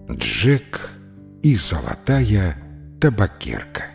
Джек и золотая табакерка.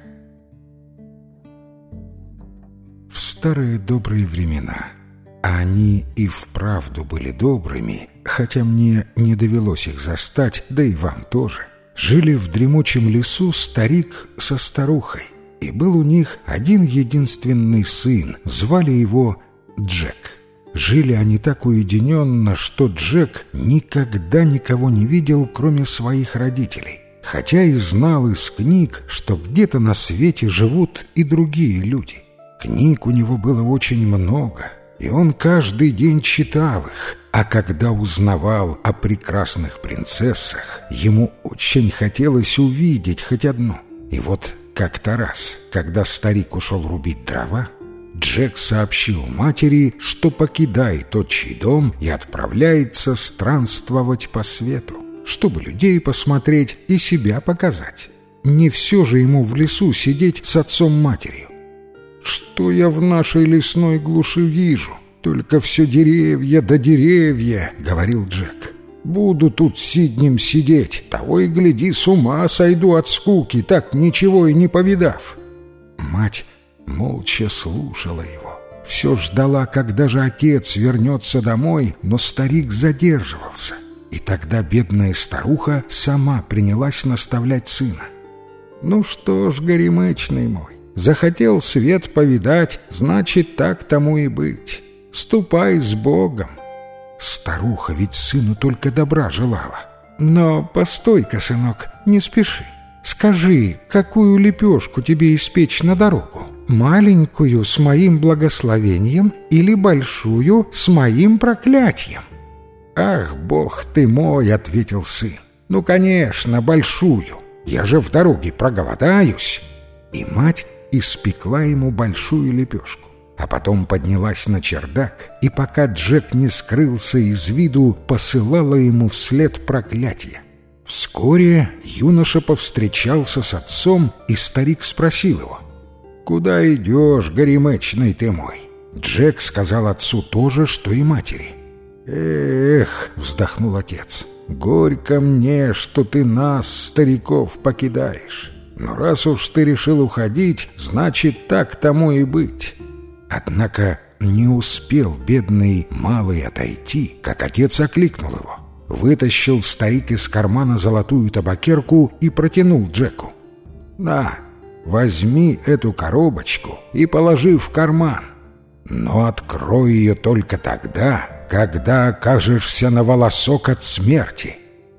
В старые добрые времена, а они и вправду были добрыми, хотя мне не довелось их застать, да и вам тоже, жили в дремучем лесу старик со старухой, и был у них один единственный сын, звали его Джек. Жили они так уединенно, что Джек никогда никого не видел, кроме своих родителей, хотя и знал из книг, что где-то на свете живут и другие люди. Книг у него было очень много, и он каждый день читал их, а когда узнавал о прекрасных принцессах, ему очень хотелось увидеть хоть одну. И вот как-то раз, когда старик ушел рубить дрова, Джек сообщил матери, что покидает отчий дом и отправляется странствовать по свету, чтобы людей посмотреть и себя показать. Не все же ему в лесу сидеть с отцом-матерью. «Что я в нашей лесной глуши вижу? Только все деревья да деревья», — говорил Джек. «Буду тут сиднем сидеть, того и гляди, с ума сойду от скуки, так ничего и не повидав». Мать молча слушала его. Все ждала, когда же отец вернется домой, но старик задерживался. И тогда бедная старуха сама принялась наставлять сына. «Ну что ж, горемычный мой, захотел свет повидать, значит, так тому и быть. Ступай с Богом». Старуха ведь сыну только добра желала. «Но постой-ка, сынок, не спеши. Скажи, какую лепешку тебе испечь на дорогу? Маленькую с моим благословением или большую с моим проклятием?» «Ах, Бог ты мой!» — ответил сын. «Ну, конечно, большую. Я же в дороге проголодаюсь». И мать испекла ему большую лепешку, а потом поднялась на чердак, и пока Джек не скрылся из виду, посылала ему вслед проклятие. Вскоре юноша повстречался с отцом, и старик спросил его: «Куда идешь, горемычный ты мой?» Джек сказал отцу то же, что и матери. «Эх», — вздохнул отец, — «горько мне, что ты нас, стариков, покидаешь. Но раз уж ты решил уходить, значит, так тому и быть». Однако не успел бедный малый отойти, как отец окликнул его. Вытащил старик из кармана золотую табакерку и протянул Джеку. «На, возьми эту коробочку и положи в карман. Но открой ее только тогда, когда окажешься на волосок от смерти».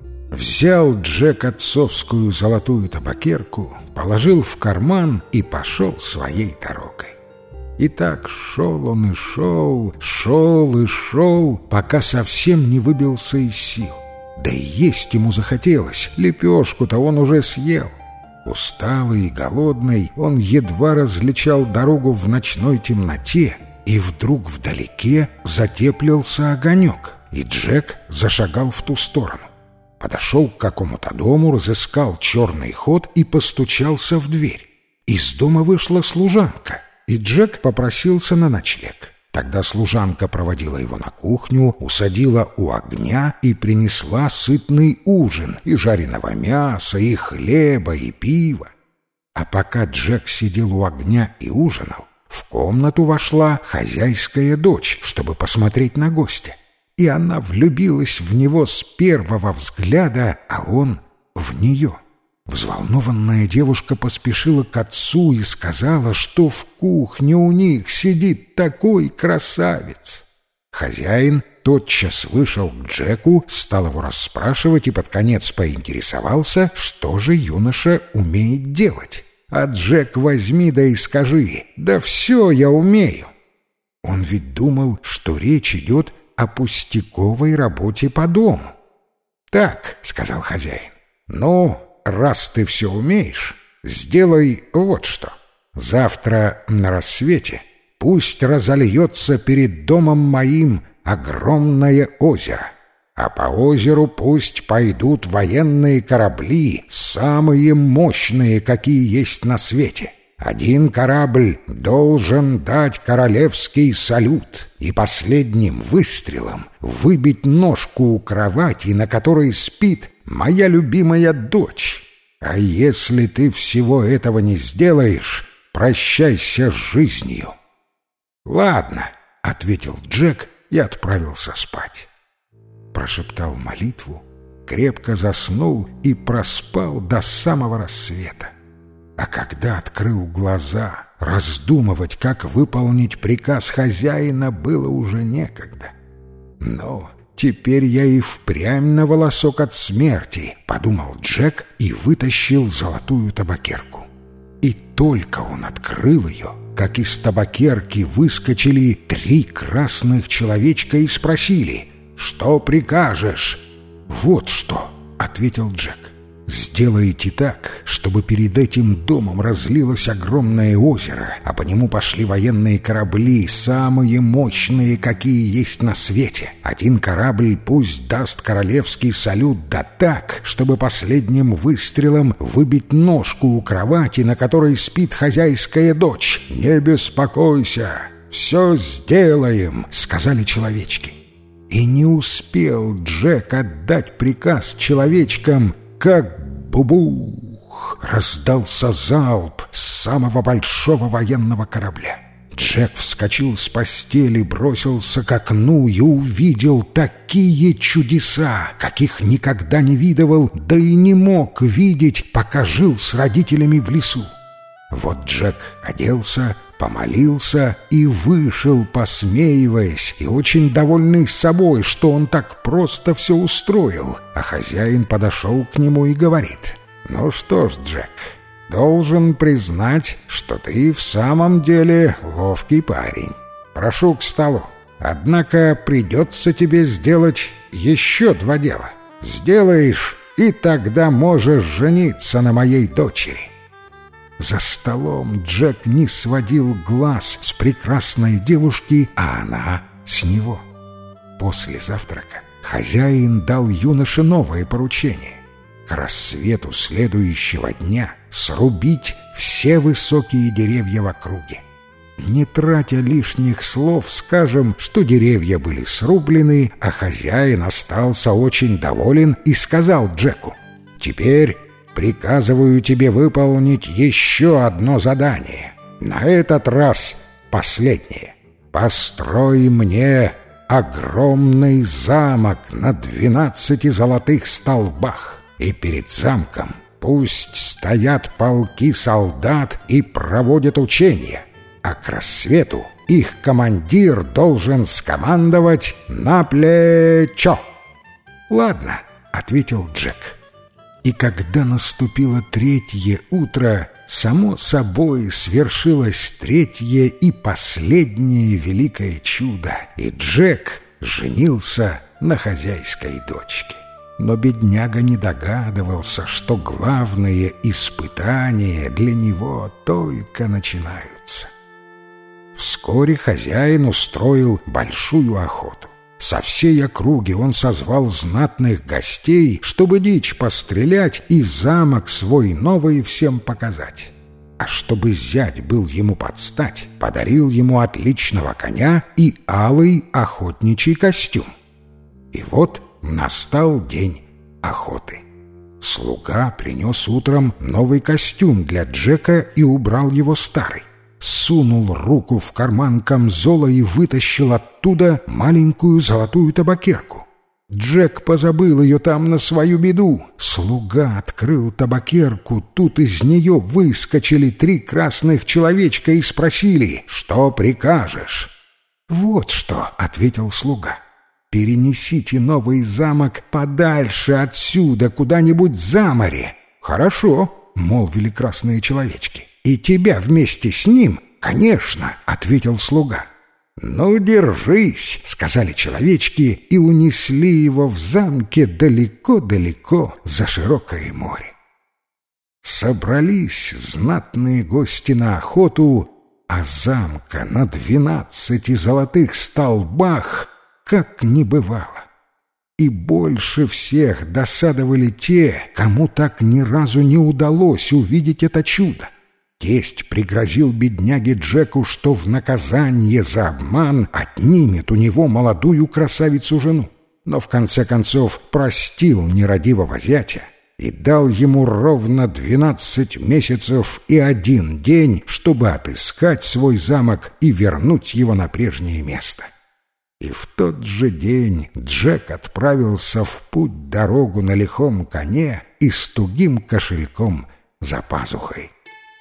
Взял Джек отцовскую золотую табакерку, положил в карман и пошел своей дорогой. И так шел он и шел, шел и шел, пока совсем не выбился из сил. Да и есть ему захотелось, лепешку-то он уже съел. Усталый и голодный, он едва различал дорогу в ночной темноте, и вдруг вдалеке затеплился огонек, и Джек зашагал в ту сторону. Подошел к какому-то дому, разыскал черный ход и постучался в дверь. Из дома вышла служанка, и Джек попросился на ночлег. Тогда служанка проводила его на кухню, усадила у огня и принесла сытный ужин и жареного мяса, и хлеба, и пива. А пока Джек сидел у огня и ужинал, в комнату вошла хозяйская дочь, чтобы посмотреть на гостя. И она влюбилась в него с первого взгляда, а он в нее. Взволнованная девушка поспешила к отцу и сказала, что в кухне у них сидит такой красавец. Хозяин тотчас вышел к Джеку, стал его расспрашивать и под конец поинтересовался, что же юноша умеет делать. А Джек возьми да и скажи: «Да все я умею». Он ведь думал, что речь идет о пустяковой работе по дому. «Так», — сказал хозяин, — «ну, раз ты все умеешь, сделай вот что. Завтра на рассвете пусть разольется перед домом моим огромное озеро, а по озеру пусть пойдут военные корабли, самые мощные, какие есть на свете. Один корабль должен дать королевский салют и последним выстрелом выбить ножку у кровати, на которой спит моя любимая дочь. А если ты всего этого не сделаешь, прощайся с жизнью». «Ладно», — ответил Джек и отправился спать. Прошептал молитву, крепко заснул и проспал до самого рассвета. А когда открыл глаза, раздумывать, как выполнить приказ хозяина, было уже некогда. «Но теперь я и впрямь на волосок от смерти», — подумал Джек и вытащил золотую табакерку. И только он открыл ее, как из табакерки выскочили 3 красных человечка и спросили: «Что прикажешь?» «Вот что», — ответил Джек. «Сделайте так, чтобы перед этим домом разлилось огромное озеро, а по нему пошли военные корабли, самые мощные, какие есть на свете. Один корабль пусть даст королевский салют, да так, чтобы последним выстрелом выбить ножку у кровати, на которой спит хозяйская дочь. Не беспокойся, все сделаем», — сказали человечки. И не успел Джек отдать приказ человечкам, как бубух! Раздался залп с самого большого военного корабля. Джек вскочил с постели, бросился к окну и увидел такие чудеса, каких никогда не видывал, да и не мог видеть, пока жил с родителями в лесу. Вот Джек оделся, помолился и вышел, посмеиваясь и очень довольный собой, что он так просто все устроил. А хозяин подошел к нему и говорит: «Ну что ж, Джек, должен признать, что ты в самом деле ловкий парень. Прошу к столу. Однако придется тебе сделать еще 2 дела. Сделаешь, и тогда можешь жениться на моей дочери». За столом Джек не сводил глаз с прекрасной девушки, а она с него. После завтрака хозяин дал юноше новое поручение: к рассвету следующего дня срубить все высокие деревья в округе. Не тратя лишних слов, скажем, что деревья были срублены, а хозяин остался очень доволен и сказал Джеку: «Теперь приказываю тебе выполнить еще одно задание. На этот раз последнее. Построй мне огромный замок на 12 золотых столбах, и перед замком пусть стоят полки солдат и проводят учения, а к рассвету их командир должен скомандовать на плечо». «Ладно», — ответил Джек. И когда наступило 3-е утро, само собой свершилось 3-е и последнее великое чудо, и Джек женился на хозяйской дочке. Но бедняга не догадывался, что главные испытания для него только начинаются. Вскоре хозяин устроил большую охоту. Со всей округи он созвал знатных гостей, чтобы дичь пострелять и замок свой новый всем показать. А чтобы зять был ему подстать, подарил ему отличного коня и алый охотничий костюм. И вот настал день охоты. Слуга принес утром новый костюм для Джека и убрал его старый. Сунул руку в карман камзола и вытащил оттуда маленькую золотую табакерку. Джек позабыл ее там на свою беду. Слуга открыл табакерку, тут из нее выскочили 3 красных человечка и спросили: «Что прикажешь?» «Вот что», — ответил слуга. «Перенесите новый замок подальше отсюда, куда-нибудь за море». «Хорошо», — молвили красные человечки. «И тебя вместе с ним?» «Конечно», — ответил слуга. «Ну, держись», — сказали человечки и унесли его в замке далеко-далеко за широкое море. Собрались знатные гости на охоту, а замка на 12 золотых столбах как не бывало. И больше всех досадовали те, кому так ни разу не удалось увидеть это чудо. Тесть пригрозил бедняге Джеку, что в наказание за обман отнимет у него молодую красавицу-жену. но в конце концов простил нерадивого зятя и дал ему ровно 12 месяцев и 1 день, чтобы отыскать свой замок и вернуть его на прежнее место. И в тот же день Джек отправился в путь-дорогу на лихом коне и с тугим кошельком за пазухой.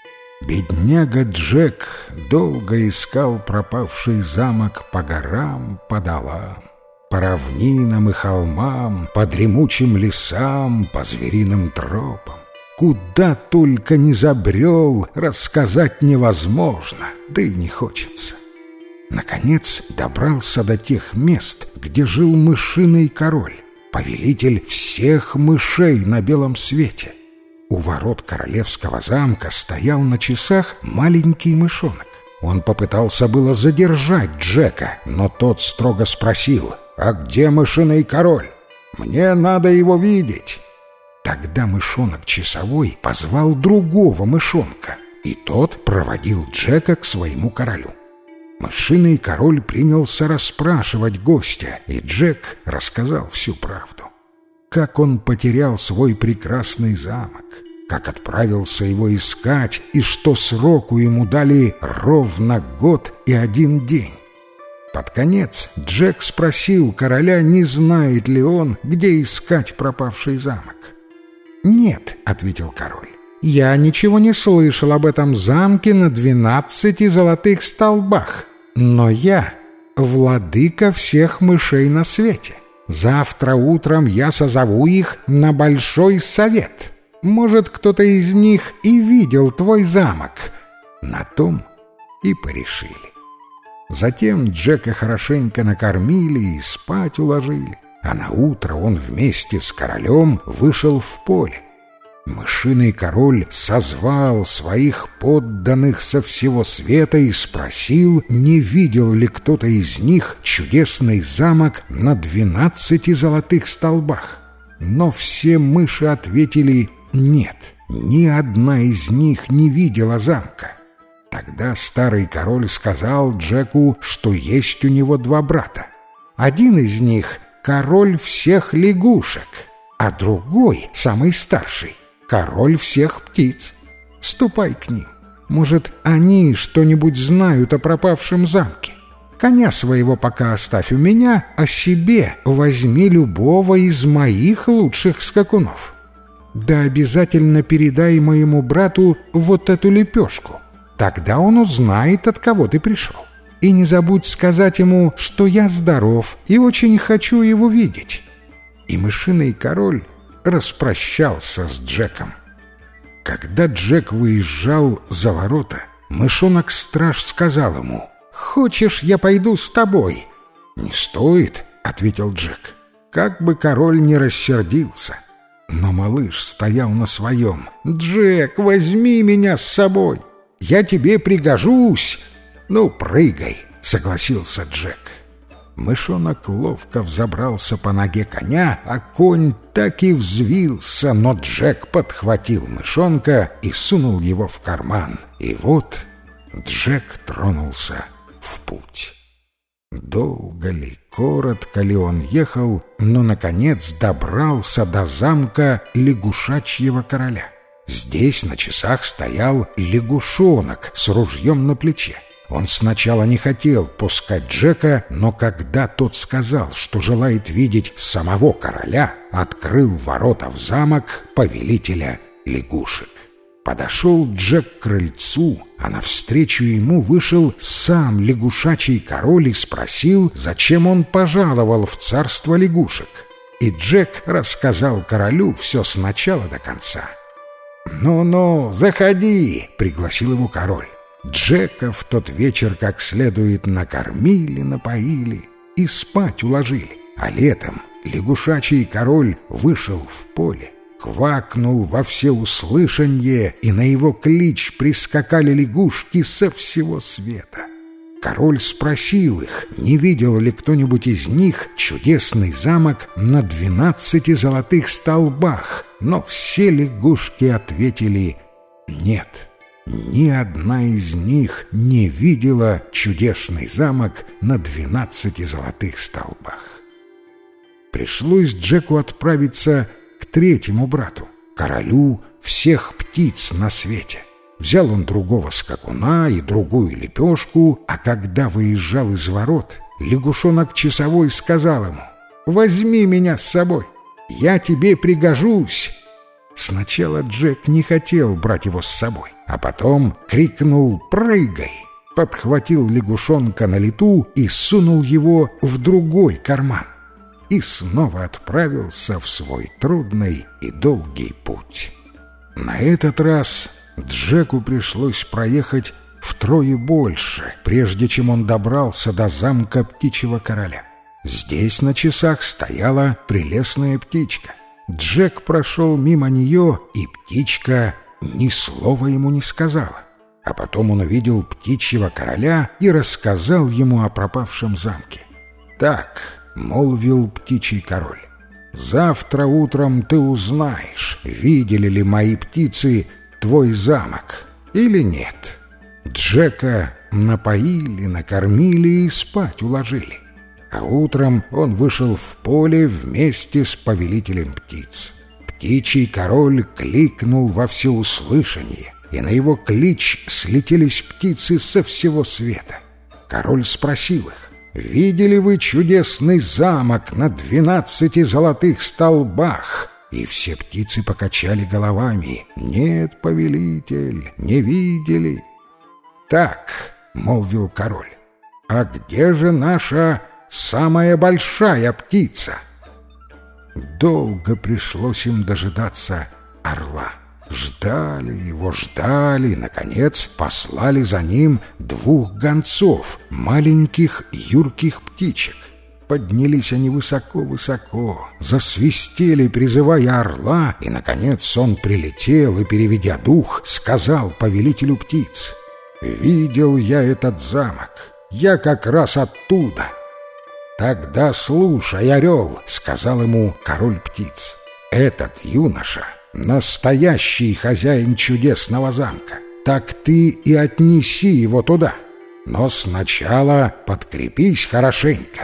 Бедняга Джек долго искал пропавший замок по горам, по долам, по равнинам и холмам, по дремучим лесам, по звериным тропам. Куда только не забрел, рассказать невозможно, да и не хочется. Наконец добрался до тех мест, где жил мышиный король, повелитель всех мышей на белом свете. У ворот королевского замка стоял на часах маленький мышонок. Он попытался было задержать Джека, но тот строго спросил: «А где мышиный король? Мне надо его видеть». Тогда мышонок-часовой позвал другого мышонка, и тот проводил Джека к своему королю. Мышиный король принялся расспрашивать гостя, и Джек рассказал всю правду. Как он потерял свой прекрасный замок, как отправился его искать, и что сроку ему дали ровно 1 год и 1 день. Под конец Джек спросил короля, не знает ли он, где искать пропавший замок. «Нет», — ответил король, — «я ничего не слышал об этом замке на 12 золотых столбах, но я владыка всех мышей на свете. Завтра утром я созову их на большой совет. Может, кто-то из них и видел твой замок». На том и порешили. Затем Джека хорошенько накормили и спать уложили, а на утро он вместе с королем вышел в поле. Мышиный король созвал своих подданных со всего света и спросил, не видел ли кто-то из них чудесный замок на 12 золотых столбах. Но все мыши ответили: нет, ни одна из них не видела замка. Тогда старый король сказал Джеку, что есть у него 2 брата. Один из них — король всех лягушек, а другой, самый старший, король всех птиц. Ступай к ним. Может, они что-нибудь знают о пропавшем замке. Коня своего пока оставь у меня, а себе возьми любого из моих лучших скакунов. Да обязательно передай моему брату вот эту лепешку. Тогда он узнает, от кого ты пришел. И не забудь сказать ему, что я здоров и очень хочу его видеть». И мышиный король распрощался с Джеком. Когда Джек выезжал за ворота, мышонок-страж сказал ему: «Хочешь, я пойду с тобой?» «Не стоит», — ответил Джек, как бы король не рассердился. Но малыш стоял на своем. «Джек, возьми меня с собой, я тебе пригожусь». «Ну, прыгай», — согласился Джек. Мышонок ловко взобрался по ноге коня, а конь так и взвился, но Джек подхватил мышонка и сунул его в карман. И вот Джек тронулся в путь. Долго ли, коротко ли он ехал, но, наконец, добрался до замка лягушачьего короля. Здесь на часах стоял лягушонок с ружьем на плече. Он сначала не хотел пускать Джека, но когда тот сказал, что желает видеть самого короля, открыл ворота в замок повелителя лягушек. Подошел Джек к крыльцу, а навстречу ему вышел сам лягушачий король и спросил, зачем он пожаловал в царство лягушек. И Джек рассказал королю все с начала до конца. «Ну-ну, заходи», — пригласил его король. Джека в тот вечер как следует накормили, напоили и спать уложили. А летом лягушачий король вышел в поле, квакнул во всеуслышанье, и на его клич прискакали лягушки со всего света. Король спросил их, не видел ли кто-нибудь из них чудесный замок на 12 золотых столбах, но все лягушки ответили «нет». Ни одна из них не видела чудесный замок на 12 золотых столбах. пришлось Джеку отправиться к третьему брату, королю всех птиц на свете. Взял он другого скакуна и другую лепешку, а когда выезжал из ворот, лягушонок-часовой сказал ему: «Возьми меня с собой, я тебе пригожусь». Сначала Джек не хотел брать его с собой, а потом крикнул «Прыгай!», подхватил лягушонка на лету и сунул его в другой карман. И снова отправился в свой трудный и долгий путь. На этот раз Джеку пришлось проехать втрое больше, прежде чем он добрался до замка птичьего короля. Здесь на часах стояла прелестная птичка. Джек прошел мимо нее, и птичка ни слова ему не сказала. А потом он увидел птичьего короля и рассказал ему о пропавшем замке. «Так», — молвил птичий король, — «завтра утром ты узнаешь, видели ли мои птицы твой замок или нет». Джека напоили, накормили и спать уложили. А утром он вышел в поле вместе с повелителем птиц. Птичий король кликнул во всеуслышание, и на его клич слетелись птицы со всего света. Король спросил их: «Видели вы чудесный замок на 12 золотых столбах?» И все птицы покачали головами: «Нет, повелитель, не видели». «Так», — молвил король, — «а где же наша самая большая птица?» Долго пришлось им дожидаться орла. Ждали его, ждали, и, наконец, послали за ним 2 гонцов, маленьких юрких птичек. Поднялись они высоко-высоко, засвистели, призывая орла, и, наконец, он прилетел и, переведя дух, сказал повелителю птиц: «Видел я этот замок, я как раз оттуда». «Тогда слушай, орел», — сказал ему король птиц, — «этот юноша — настоящий хозяин чудесного замка. Так ты и отнеси его туда, но сначала подкрепись хорошенько».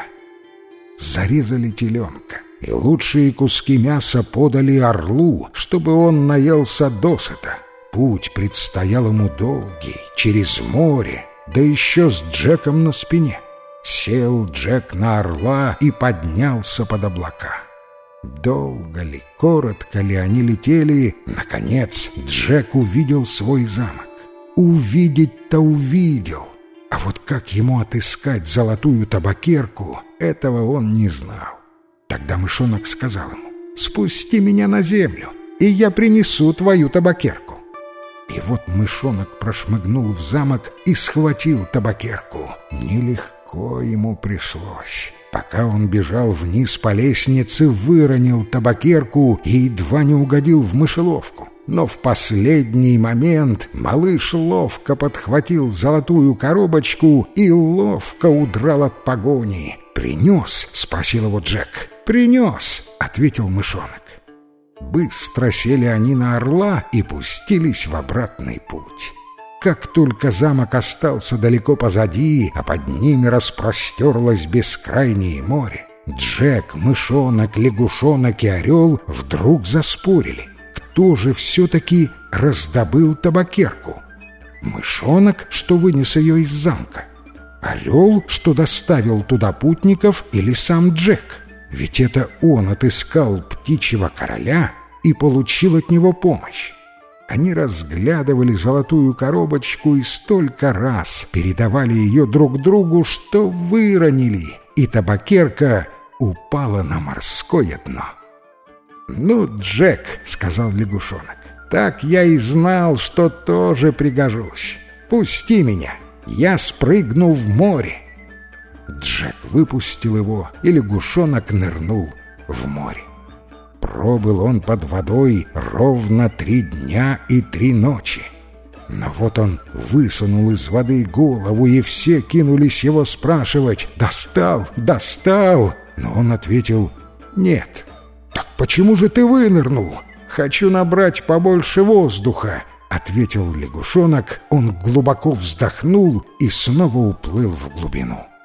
Зарезали теленка, и лучшие куски мяса подали орлу, чтобы он наелся досыта. Путь предстоял ему долгий, через море, да еще с Джеком на спине. Сел Джек на орла и поднялся под облака. Долго ли, коротко ли они летели, наконец Джек увидел свой замок. Увидеть-то увидел, а вот как ему отыскать золотую табакерку, этого он не знал. Тогда мышонок сказал ему: «Спусти меня на землю, и я принесу твою табакерку». И вот мышонок прошмыгнул в замок и схватил табакерку. Нелегко ему пришлось. Пока он бежал вниз по лестнице, выронил табакерку и едва не угодил в мышеловку. Но в последний момент малыш ловко подхватил золотую коробочку и ловко удрал от погони. «Принес?» — спросил его Джек. «Принес», — ответил мышонок. Быстро сели они на орла и пустились в обратный путь. Как только замок остался далеко позади, а под ними распростерлось бескрайнее море, Джек, мышонок, лягушонок и орел вдруг заспорили, кто же все-таки раздобыл табакерку. Мышонок, что вынес ее из замка, орел, что доставил туда путников, или сам Джек? Ведь это он отыскал птичьего короля и получил от него помощь. Они разглядывали золотую коробочку и столько раз передавали ее друг другу, что выронили, и табакерка упала на морское дно. «Ну, Джек, — сказал лягушонок, — так я и знал, что тоже пригожусь. Пусти меня, я спрыгну в море». Джек выпустил его, и лягушонок нырнул в море. Пробыл он под водой ровно 3 дня и 3 ночи. Но вот он высунул из воды голову, и все кинулись его спрашивать: «Достал? Достал?» Но он ответил: «Нет». «Так почему же ты вынырнул?» «Хочу набрать побольше воздуха», — ответил лягушонок. Он глубоко вздохнул и снова уплыл в глубину.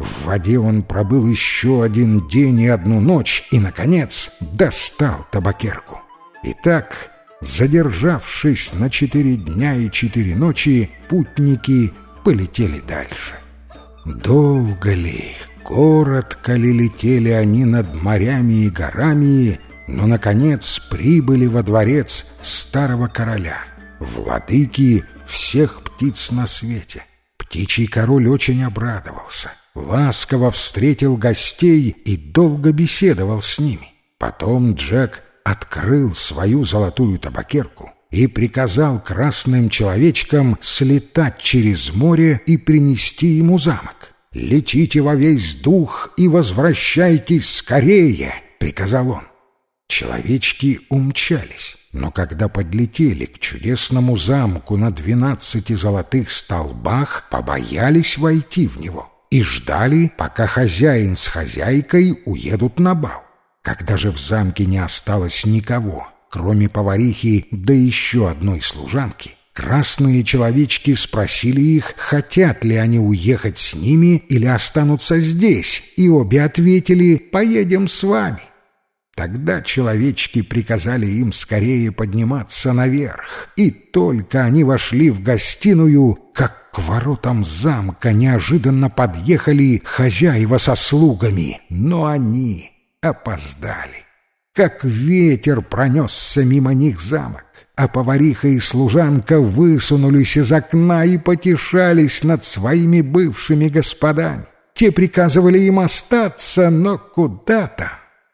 В воде он пробыл еще 1 день и 1 ночь и, наконец, достал табакерку. Итак, задержавшись на 4 дня и 4 ночи, путники полетели дальше. Долго ли, коротко ли летели они над морями и горами, но, наконец, прибыли во дворец старого короля, владыки всех птиц на свете. Птичий король очень обрадовался, ласково встретил гостей и долго беседовал с ними. Потом Джек открыл свою золотую табакерку и приказал красным человечкам слетать через море и принести ему замок. «Летите во весь дух и возвращайтесь скорее!» — приказал он. Человечки умчались, но когда подлетели к чудесному замку на 12 золотых столбах, побоялись войти в него и ждали, пока хозяин с хозяйкой уедут на бал. Когда же в замке не осталось никого, кроме поварихи да еще одной служанки, красные человечки спросили их, хотят ли они уехать с ними или останутся здесь, и обе ответили: «Поедем с вами». Тогда человечки приказали им скорее подниматься наверх, и только они вошли в гостиную, как к воротам замка неожиданно подъехали хозяева со слугами, но они опоздали. Как ветер пронесся мимо них замок, а повариха и служанка высунулись из окна и потешались над своими бывшими господами. Те приказывали им остаться, но куда-то.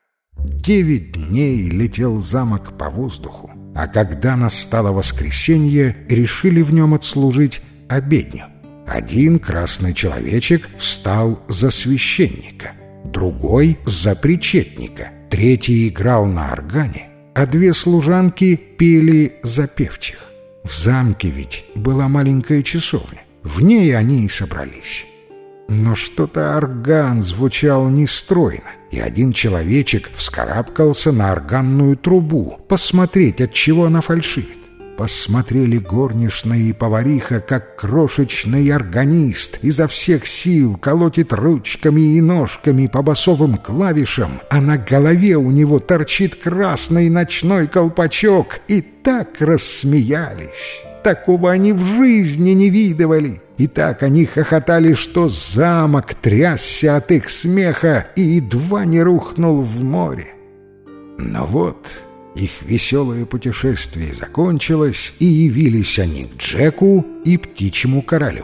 9 дней летел замок по воздуху, а когда настало воскресенье, решили в нем отслужить обедню. Один красный человечек встал за священника, другой — за причетника, третий играл на органе, а 2 служанки пели за певчих. В замке ведь была маленькая часовня, в ней они и собрались. Но что-то орган звучал нестройно, и один человечек вскарабкался на органную трубу посмотреть, от чего она фальшивит. Посмотрели горничная и повариха, как крошечный органист изо всех сил колотит ручками и ножками по басовым клавишам, а на голове у него торчит красный ночной колпачок, и так рассмеялись. Такого они в жизни не видывали. И так они хохотали, что замок трясся от их смеха и едва не рухнул в море. Но вот их веселое путешествие закончилось, и явились они к Джеку и птичьему королю.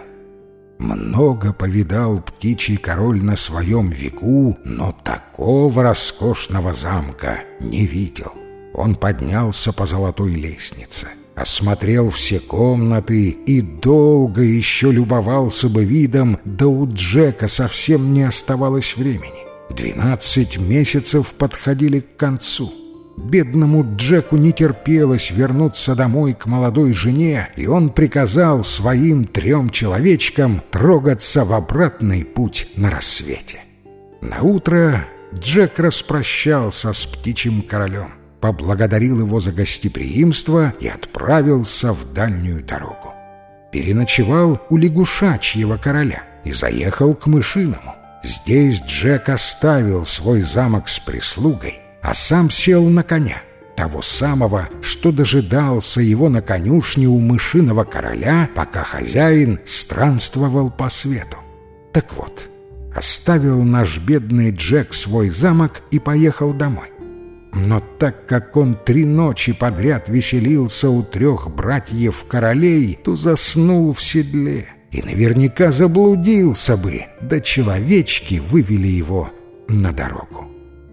Много повидал птичий король на своем веку, но такого роскошного замка не видел. Он поднялся по золотой лестнице, осмотрел все комнаты и долго еще любовался бы видом, да у Джека совсем не оставалось времени. 12 месяцев подходили к концу. Бедному Джеку не терпелось вернуться домой к молодой жене, и он приказал своим 3 человечкам трогаться в обратный путь на рассвете. Наутро Джек распрощался с птичьим королем, поблагодарил его за гостеприимство и отправился в дальнюю дорогу. Переночевал у лягушачьего короля и заехал к мышиному. Здесь Джек оставил свой замок с прислугой, а сам сел на коня, того самого, что дожидался его на конюшне у мышиного короля, пока хозяин странствовал по свету. Так вот, оставил наш бедный Джек свой замок и поехал домой. Но так как он 3 ночи подряд веселился у 3 братьев-королей, то заснул в седле и наверняка заблудился бы, да человечки вывели его на дорогу.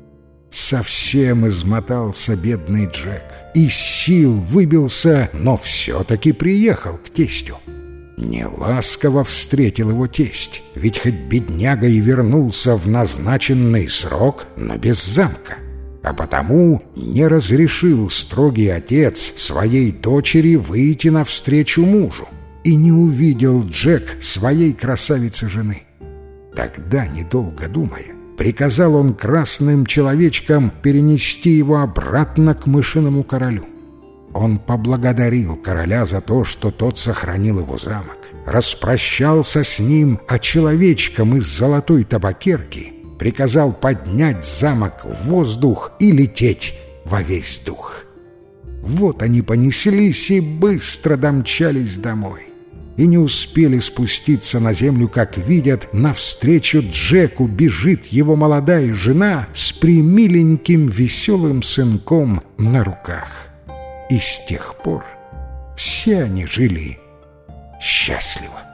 Совсем измотался бедный Джек, из сил выбился, но все-таки приехал к тестю. Неласково встретил его тесть, ведь хоть бедняга и вернулся в назначенный срок, но без замка. А потому не разрешил строгий отец своей дочери выйти навстречу мужу, и не увидел Джек своей красавицы-жены. Тогда, недолго думая, приказал он красным человечкам перенести его обратно к мышиному королю. Он поблагодарил короля за то, что тот сохранил его замок, распрощался с ним, а человечком из золотой табакерки приказал поднять замок в воздух и лететь во весь дух. Вот они понеслись и быстро домчались домой. И не успели спуститься на землю, как видят, навстречу Джеку бежит его молодая жена с примиленьким веселым сынком на руках. И с тех пор все они жили счастливо.